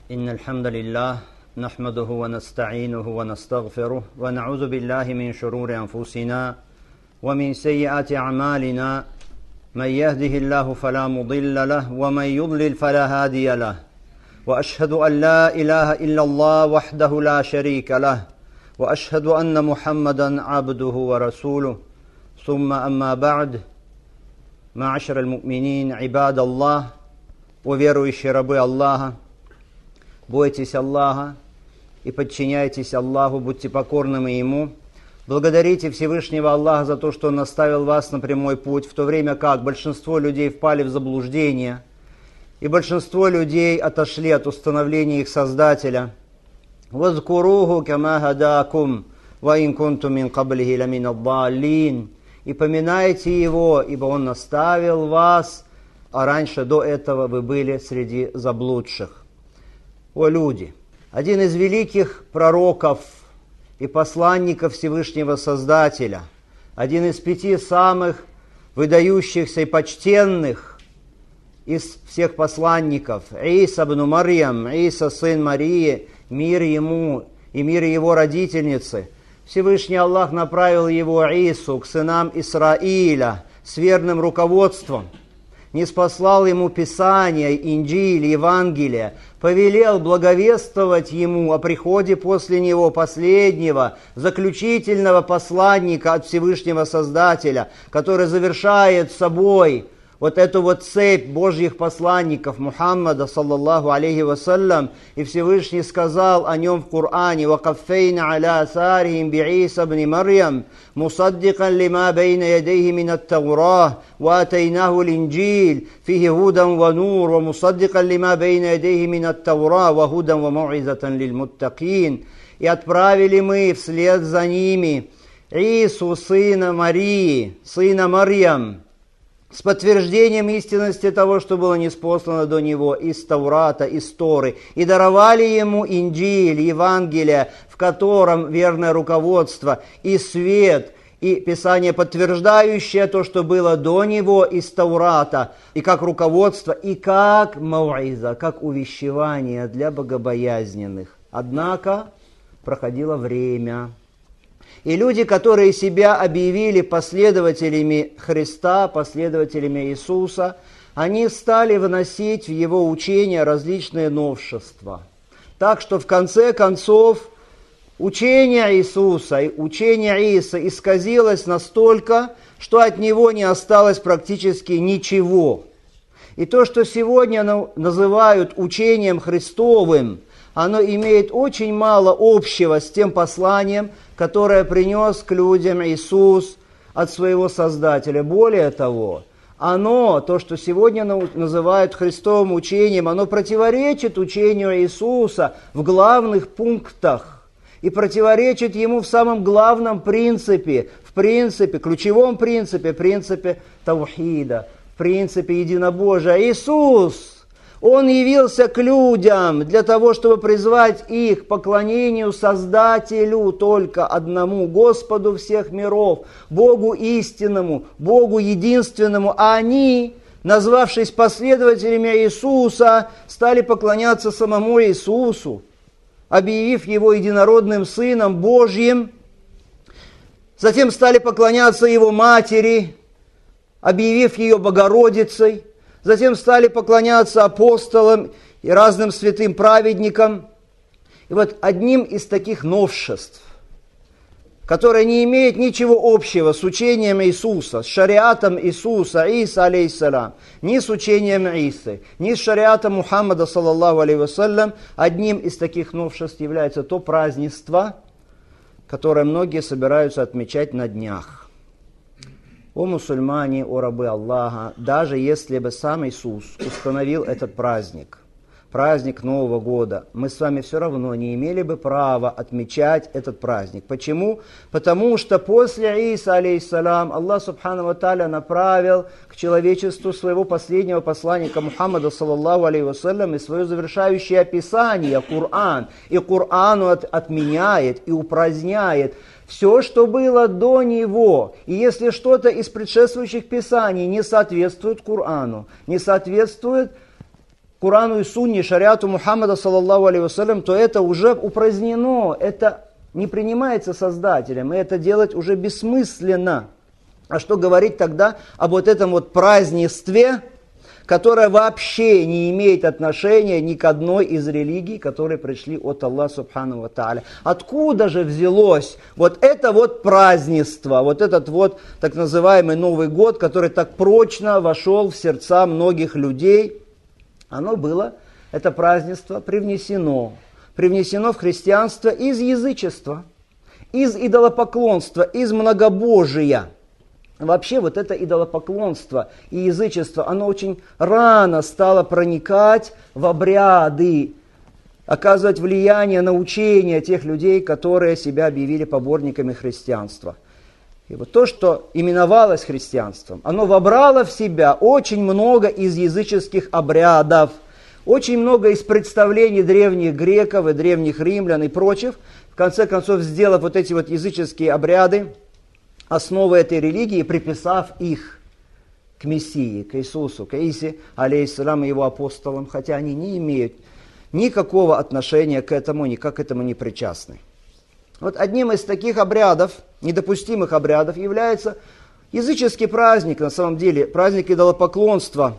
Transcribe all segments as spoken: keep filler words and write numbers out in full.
إن الحمد لله نحمده ونستعينه ونستغفره ونعوذ بالله من شرور أنفسنا ومن سيئات أعمالنا من يهده الله فلا مضل له ومن يضلل فلا هادي له وأشهد أن لا إله إلا الله وحده لا شريك له وأشهد أن محمدا عبده ورسوله ثم أما بعد معاشر المؤمنين عباد الله وверующие рабы Аллаха, бойтесь Аллаха и подчиняйтесь Аллаху, будьте покорными Ему. Благодарите Всевышнего Аллаха за то, что Он наставил вас на прямой путь, в то время как большинство людей впали в заблуждение, и большинство людей отошли от установления их Создателя. «Вазкуруху кама хадакум, ва ин кунтум мин каблихи ламин аддаллин». И поминайте Его, ибо Он наставил вас, а раньше до этого вы были среди заблудших. О люди! Один из великих пророков и посланников Всевышнего Создателя, один из пяти самых выдающихся и почтенных из всех посланников, Иса ибн Марьям, Иса сын Марии, мир ему и мир его родительницы, Всевышний Аллах направил его, Ису, к сынам Исраиля с верным руководством, ниспослал ему Писание, Инджиль, Евангелие, повелел благовествовать ему о приходе после него последнего, заключительного посланника от Всевышнего Создателя, который завершает собой вот эту вот цепь Божьих посланников Мухаммада, саллаллаху алейхи вассалям, и Всевышний сказал о нем в Коране: «Вакаффейна аля асарихим би'иса бни Марьям, мусаддикан лима бейна ядейхи мин ат-Таврах, ва атейнаху линджиль, фихи худан ва нур, ва мусаддикан лима бейна ядейхи мин ат-Таврах, ва худан ва мау'изатан лиль-муттакин». И отправили мы вслед за ними Ису, сына Марии, сына Марьям, с подтверждением истинности того, что было ниспослано до него из Таврата, из Торы, и даровали ему Инджиль, Евангелие, в котором верное руководство и свет, и Писание, подтверждающее то, что было до него из Таврата, и как руководство, и как мау'иза, как увещевание для богобоязненных. Однако проходило время. И люди, которые себя объявили последователями Христа, последователями Иисуса, они стали вносить в его учение различные новшества. Так что в конце концов учение Иисуса, учение Иисы исказилось настолько, что от него не осталось практически ничего. И то, что сегодня называют учением Христовым, оно имеет очень мало общего с тем посланием, которое принес к людям Иисус от своего Создателя. Более того, оно, то, что сегодня называют Христовым учением, оно противоречит учению Иисуса в главных пунктах и противоречит ему в самом главном принципе, в принципе, ключевом принципе, принципе таухида, в принципе единобожия. Иисус, Он явился к людям для того, чтобы призвать их к поклонению Создателю только одному, Господу всех миров, Богу истинному, Богу единственному. А они, назвавшись последователями Иисуса, стали поклоняться самому Иисусу, объявив Его единородным Сыном Божьим. Затем стали поклоняться Его матери, объявив ее Богородицей. Затем стали поклоняться апостолам и разным святым праведникам. И вот одним из таких новшеств, которое не имеет ничего общего с учением Иисуса, с шариатом Иисуса, Иса, алейхиссалям, ни с учением Исы, ни с шариатом Мухаммада, саллаллаху алейхи вассалям, одним из таких новшеств является то празднество, которое многие собираются отмечать на днях. О мусульмане, о рабы Аллаха, даже если бы сам Иисус установил этот праздник, праздник Нового года, мы с вами все равно не имели бы права отмечать этот праздник. Почему? Потому что после Иса, алейхиссалям, Аллах субхану ва тааля направил к человечеству своего последнего посланника Мухаммада, саллаллаху алейхи вассалям, и свое завершающее описание, Коран. И Коран от, отменяет и упраздняет все, что было до него. И если что-то из предшествующих писаний не соответствует Корану, не соответствует Курану и Сунне, шариату Мухаммада, саллаллаху алейхи вассалям, то это уже упразднено, это не принимается Создателем, и это делать уже бессмысленно. А что говорить тогда об вот этом вот празднестве, которое вообще не имеет отношения ни к одной из религий, которые пришли от Аллаха субхану ва тааля. Откуда же взялось вот это вот празднество, вот этот вот так называемый Новый год, который так прочно вошел в сердца многих людей? Оно было, это празднество, привнесено, привнесено в христианство из язычества, из идолопоклонства, из многобожия. Вообще вот это идолопоклонство и язычество, оно очень рано стало проникать в обряды, оказывать влияние на учения тех людей, которые себя объявили поборниками христианства. И вот то, что именовалось христианством, оно вобрало в себя очень много из языческих обрядов, очень много из представлений древних греков и древних римлян и прочих, в конце концов сделав вот эти вот языческие обряды основой этой религии, приписав их к Мессии, к Иисусу, к Иисе, алейхиссалам, и его апостолам, хотя они не имеют никакого отношения к этому, никак к этому не причастны. Вот одним из таких обрядов, недопустимых обрядов, является языческий праздник, на самом деле, праздник идолопоклонства,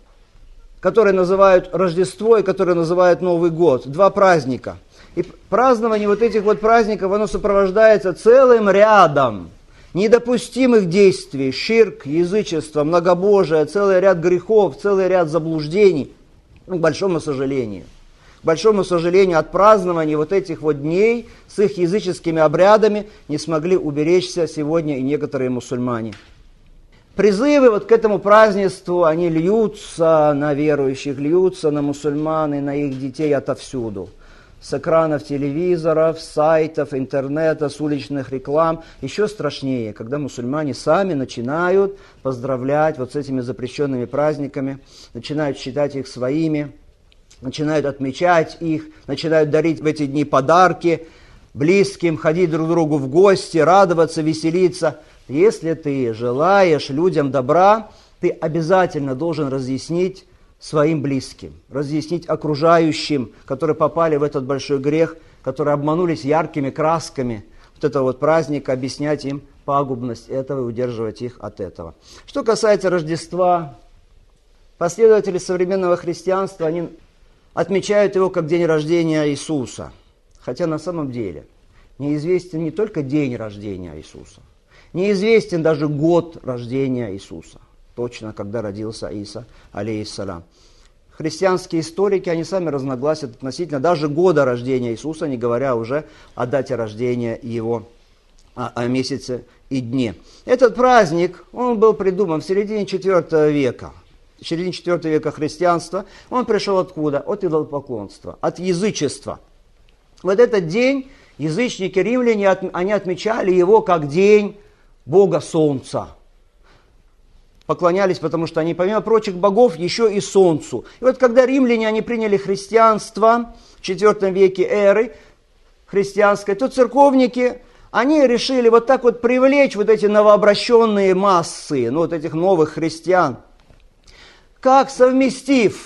который называют Рождество и который называют Новый год. Два праздника. И празднование вот этих вот праздников, оно сопровождается целым рядом недопустимых действий, ширк, язычество, многобожие, целый ряд грехов, целый ряд заблуждений. Ну, к большому сожалению. К большому сожалению, от празднования вот этих вот дней с их языческими обрядами не смогли уберечься сегодня и некоторые мусульмане. Призывы вот к этому празднеству, они льются на верующих, льются на мусульман и на их детей отовсюду. С экранов телевизоров, сайтов, интернета, с уличных реклам. Еще страшнее, когда мусульмане сами начинают поздравлять вот с этими запрещенными праздниками, начинают считать их своими, начинают отмечать их, начинают дарить в эти дни подарки близким, ходить друг к другу в гости, радоваться, веселиться. Если ты желаешь людям добра, ты обязательно должен разъяснить своим близким, разъяснить окружающим, которые попали в этот большой грех, которые обманулись яркими красками вот этого вот праздника, объяснять им пагубность этого и удерживать их от этого. Что касается Рождества, последователи современного христианства, они отмечают его как день рождения Иисуса. Хотя на самом деле неизвестен не только день рождения Иисуса, неизвестен даже год рождения Иисуса. Точно, когда родился Иса, алейхиссалам. Христианские историки, они сами разногласят относительно даже года рождения Иисуса, не говоря уже о дате рождения Его, о, о месяце и дне. Этот праздник, он был придуман в середине четвёртого века. В середине четвёртого века христианства. Он пришел откуда? От идолопоклонства, от язычества. Вот этот день язычники, римляне, они отмечали его как день Бога Солнца. Поклонялись, потому что они, помимо прочих богов, еще и солнцу. И вот когда римляне, они приняли христианство в четвёртом веке эры христианской, то церковники, они решили вот так вот привлечь вот эти новообращенные массы, ну вот этих новых христиан, как совместив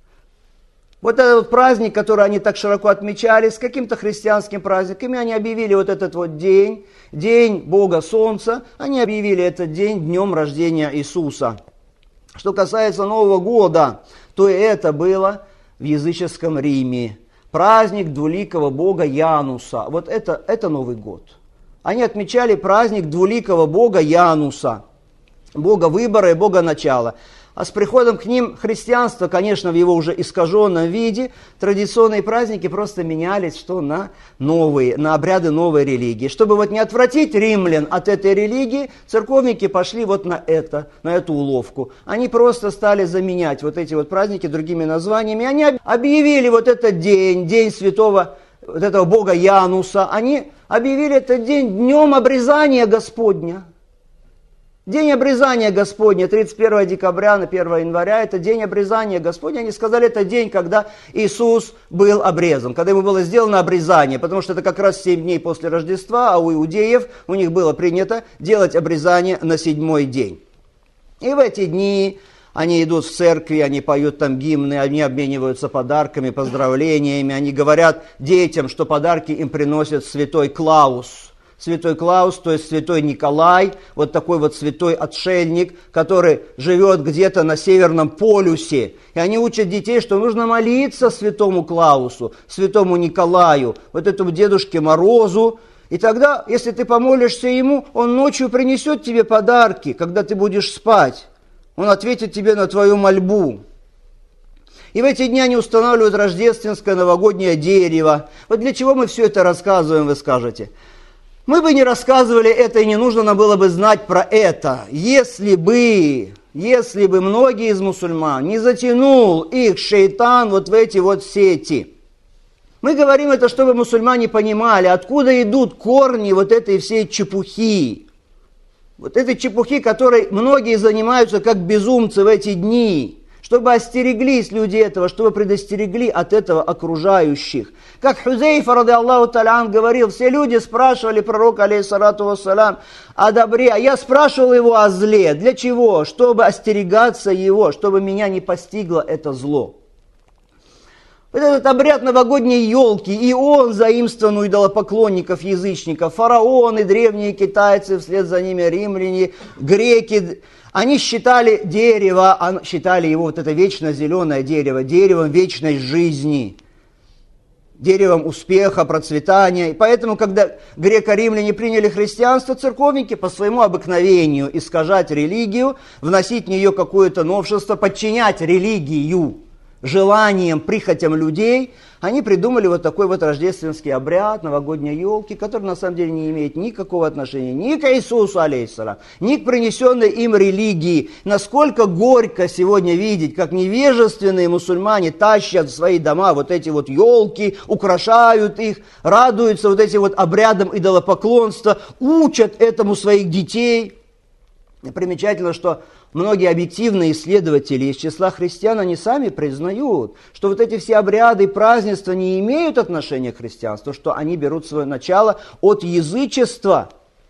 вот этот вот праздник, который они так широко отмечали, с каким-то христианским праздником, и они объявили вот этот вот день, день Бога Солнца, они объявили этот день днем рождения Иисуса. Что касается Нового года, то и это было в языческом Риме. Праздник двуликого Бога Януса. Вот это, это Новый год. Они отмечали праздник двуликого Бога Януса, Бога выбора и Бога начала. А с приходом к ним христианства, конечно, в его уже искаженном виде, традиционные праздники просто менялись что на новые, на обряды новой религии. Чтобы вот не отвратить римлян от этой религии, церковники пошли вот на это, на эту уловку. Они просто стали заменять вот эти вот праздники другими названиями. Они объявили вот этот день, день святого вот этого бога Януса, они объявили этот день днем обрезания Господня. День обрезания Господня, тридцать первого декабря на первого января, это день обрезания Господня. Они сказали, это день, когда Иисус был обрезан, когда ему было сделано обрезание, потому что это как раз семь дней после Рождества, а у иудеев, у них было принято делать обрезание на седьмой день. И в эти дни Они идут в церкви, они поют там гимны, они обмениваются подарками, поздравлениями. Они говорят детям, что подарки им приносит святой Клаус. Святой Клаус, то есть святой Николай, вот такой вот святой отшельник, который живет где-то на Северном полюсе. И они учат детей, что нужно молиться святому Клаусу, святому Николаю, вот этому Дедушке Морозу. И тогда, если ты помолишься ему, он ночью принесет тебе подарки, когда ты будешь спать. Он ответит тебе на твою мольбу. И в эти дни они устанавливают рождественское новогоднее дерево. Вот для чего мы все это рассказываем, вы скажете? Мы бы не рассказывали это, и не нужно нам было бы знать про это, если бы, если бы многие из мусульман не затянул их шейтан вот в эти вот сети. Мы говорим это, чтобы мусульмане понимали, откуда идут корни вот этой всей чепухи. Вот этой чепухи, которой многие занимаются как безумцы в эти дни, чтобы остереглись люди этого, чтобы предостерегли от этого окружающих. Как Хузейфа, ради Аллаху та'аля, говорил, все люди спрашивали пророка, алейхиссалату вассалям, о добре, а я спрашивал его о зле. Для чего? Чтобы остерегаться его, чтобы меня не постигло это зло. Вот этот обряд новогодней елки, и он заимствован у идолопоклонников, язычников, фараоны, древние китайцы, вслед за ними римляне, греки. Они считали дерево, считали его, вот это вечно зеленое дерево, деревом вечной жизни, деревом успеха, процветания. И поэтому, когда греко-римляне приняли христианство, церковники по своему обыкновению искажать религию, вносить в нее какое-то новшество, подчинять религию желаниям, прихотям людей, они придумали вот такой вот рождественский обряд, новогодней елки, который на самом деле не имеет никакого отношения ни к Иисусу, алейхиссалям, ни к принесенной им религии. Насколько горько сегодня видеть, как невежественные мусульмане тащат в свои дома вот эти вот елки, украшают их, радуются вот этим вот обрядам идолопоклонства, учат этому своих детей. И примечательно, что многие объективные исследователи из числа христиан, они сами признают, что вот эти все обряды и празднества не имеют отношения к христианству, что они берут свое начало от язычества.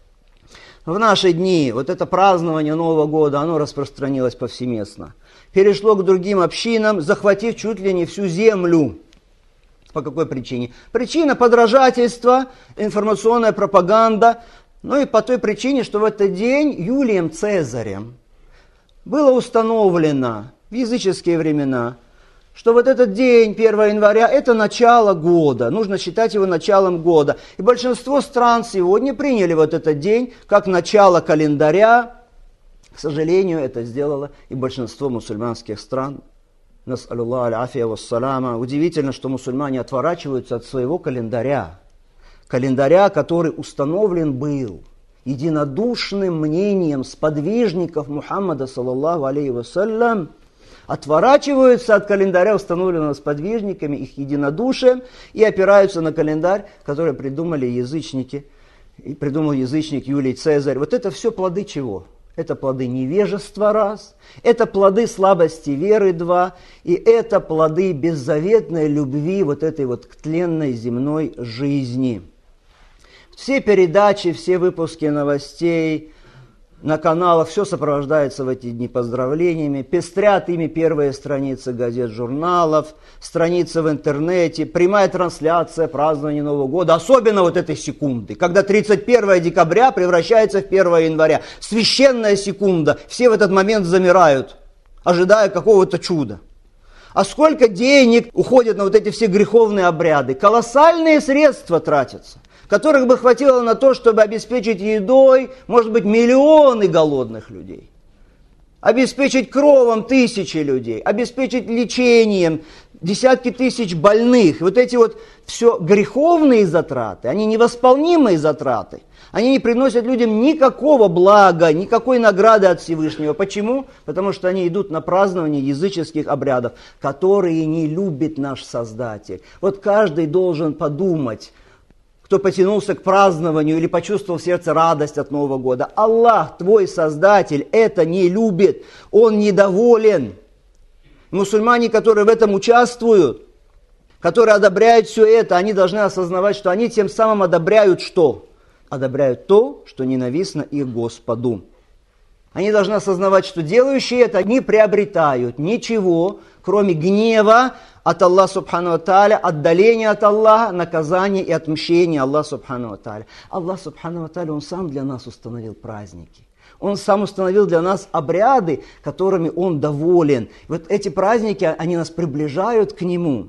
В наши дни вот это празднование Нового года, оно распространилось повсеместно. Перешло к другим общинам, захватив чуть ли не всю землю. По какой причине? Причина подражательства, информационная пропаганда. Ну и по той причине, что в этот день Юлием Цезарем было установлено в языческие времена, что вот этот день, первого января, это начало года, нужно считать его началом года. И большинство стран сегодня приняли вот этот день как начало календаря. К сожалению, это сделало и большинство мусульманских стран. Нас'алюллаху аль-афия вассаляма. Удивительно, что мусульмане отворачиваются от своего календаря. Календаря, который установлен был единодушным мнением сподвижников Мухаммада, саллаллаху алейхи вассалям, отворачиваются от календаря, установленного сподвижниками, их единодушием, и опираются на календарь, который придумали язычники, и придумал язычник Юлий Цезарь. Вот это все плоды чего? Это плоды невежества, раз, это плоды слабости веры, два, и это плоды беззаветной любви вот этой вот к тленной земной жизни. Все передачи, все выпуски новостей на каналах, все сопровождается в эти дни поздравлениями, пестрят ими первые страницы газет, журналов, страницы в интернете, прямая трансляция празднования Нового года, особенно вот этой секунды, когда тридцать первого декабря превращается в первого января. Священная секунда, все в этот момент замирают, ожидая какого-то чуда. А сколько денег уходит на вот эти все греховные обряды, колоссальные средства тратятся, которых бы хватило на то, чтобы обеспечить едой, может быть, миллионы голодных людей, обеспечить кровом тысячи людей, обеспечить лечением десятки тысяч больных. Вот эти вот все греховные затраты, они невосполнимые затраты, они не приносят людям никакого блага, никакой награды от Всевышнего. Почему? Потому что они идут на празднование языческих обрядов, которые не любит наш Создатель. Вот каждый должен подумать, кто потянулся к празднованию или почувствовал в сердце радость от Нового года. Аллах, твой Создатель, это не любит, Он недоволен. Мусульмане, которые в этом участвуют, которые одобряют все это, они должны осознавать, что они тем самым одобряют что? Одобряют то, что ненавистно их Господу. Они должны осознавать, что делающие это, они приобретают ничего, кроме гнева от Аллаха Субхану ва Тааля, отдаления от Аллаха, наказания и отмщения Аллаха Субхану ва Тааля. Аллах Субхану ва Тааля, Он сам для нас установил праздники. Он сам установил для нас обряды, которыми Он доволен. Вот эти праздники, они нас приближают к Нему.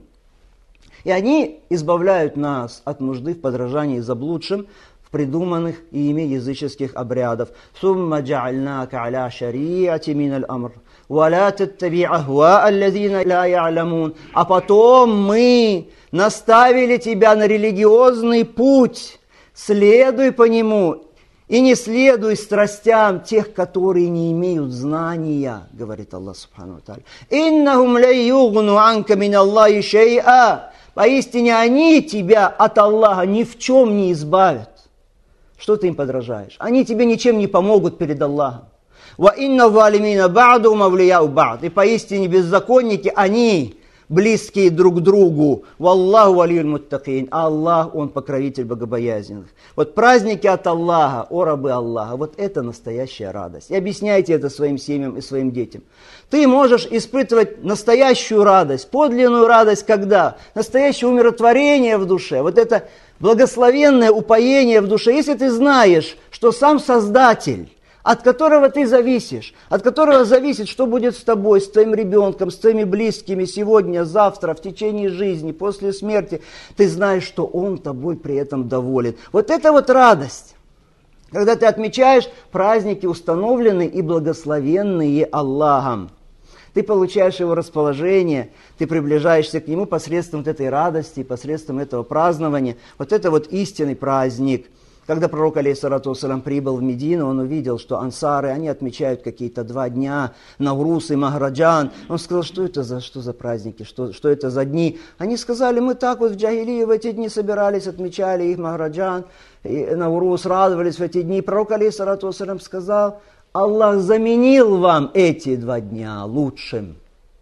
И они избавляют нас от нужды в подражании заблудшим, в придуманных ими языческих обрядов. «Сумма джа'альнака аля шари'ати миналь амр, ва ла таттаби' ахва'a аллазина ла я'ламун». А потом мы наставили тебя на религиозный путь, следуй по нему, и не следуй страстям тех, которые не имеют знания, говорит Аллах Субхану ва Тааля. «Иннахум ла югну анка мин Аллахи шей'a». Поистине они тебя от Аллаха ни в чем не избавят. Что ты им подражаешь? Они тебе ничем не помогут перед Аллахом. «Ва инна залимина ба'духум авлияу ба'д». И поистине беззаконники, они близкие друг к другу. «Валлаху валиюль муттакин». А Аллах, Он покровитель богобоязненных. Вот праздники от Аллаха, о рабы Аллаха, вот это настоящая радость. И объясняйте это своим семьям и своим детям. Ты можешь испытывать настоящую радость, подлинную радость, когда? Настоящее умиротворение в душе, вот это благословенное упоение в душе, если ты знаешь, что сам Создатель, от которого ты зависишь, от которого зависит, что будет с тобой, с твоим ребенком, с твоими близкими сегодня, завтра, в течение жизни, после смерти, ты знаешь, что Он тобой при этом доволен. Вот это вот радость, когда ты отмечаешь праздники, установленные и благословенные Аллахом. Ты получаешь Его расположение, ты приближаешься к Нему посредством вот этой радости, посредством этого празднования. Вот это вот истинный праздник. Когда пророк, алейхиссалату вассалям, прибыл в Медину, он увидел, что ансары, они отмечают какие-то два дня, Навруз и Махраджан. Он сказал, что это за, что за праздники, что, что это за дни? Они сказали, мы так вот в джахилии в эти дни собирались, отмечали их Махраджан, и Навруз, радовались в эти дни. Пророк, алейхиссалату вассалям, сказал, Аллах заменил вам эти два дня лучшим.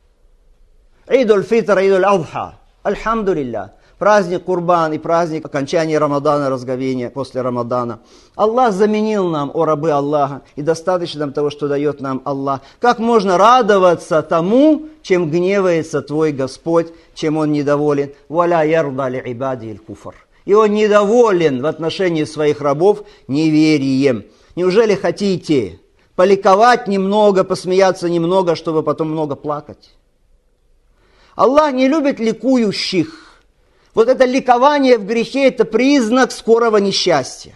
Идуль фитр, идуль адха. Альхамдулилля. Праздник Курбан и праздник окончания Рамадана, разговения после Рамадана. Аллах заменил нам, о рабы Аллаха, и достаточно нам того, что дает нам Аллах. Как можно радоваться тому, чем гневается твой Господь, чем Он недоволен? «Валя ярда ли ибади иль куфр». И Он недоволен в отношении своих рабов неверием. Неужели хотите поликовать немного, посмеяться немного, чтобы потом много плакать? Аллах не любит ликующих. Вот это ликование в грехе – это признак скорого несчастья.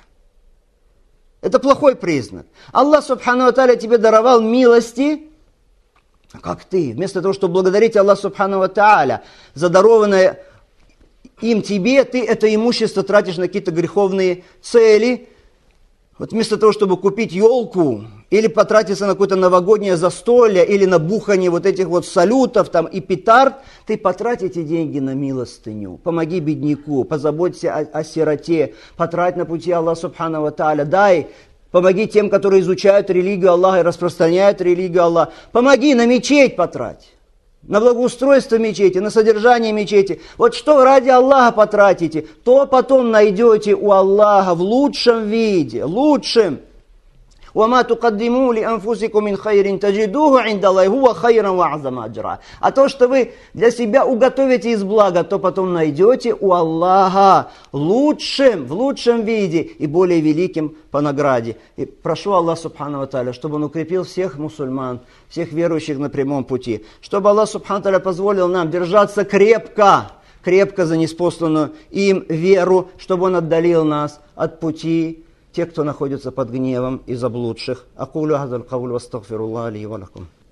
Это плохой признак. Аллах, Субхану ва Тааля, тебе даровал милости, а как ты? Вместо того, чтобы благодарить Аллах, Субхану ва Тааля за дарованное им тебе, ты это имущество тратишь на какие-то греховные цели. Вот вместо того, чтобы купить елку, или потратиться на какое-то новогоднее застолье, или на бухание вот этих вот салютов там, и петард, ты потрать эти деньги на милостыню. Помоги бедняку, позаботься о, о сироте, потрать на пути Аллаха Субхану ва Тааля. Дай, помоги тем, которые изучают религию Аллаха и распространяют религию Аллаха. Помоги, на мечеть потрать. На благоустройство мечети, на содержание мечети. Вот что ради Аллаха потратите, то потом найдете у Аллаха в лучшем виде, лучшем. وَمَا تُقَدِّمُوا لِأَنفُسِكُم مِّنْ خَيْرٍ تَجِدُوهُ عِندَ اللَّهِ هُوَ خَيْرًا وَأَعْظَمَ أَجْرًا. А то, что вы для себя уготовите из блага, то потом найдете у Аллаха лучшим, в лучшем виде и более великим по награде. И прошу Аллаха Субхану ва Тааля, чтобы Он укрепил всех мусульман, всех верующих на прямом пути. Чтобы Аллах Субхану ва Тааля позволил нам держаться крепко, крепко за ниспосланную им веру, чтобы Он отдалил нас от пути те, кто находится под гневом и заблудших. Акулю хазаль кауль вастагфируллах ли ва лакум.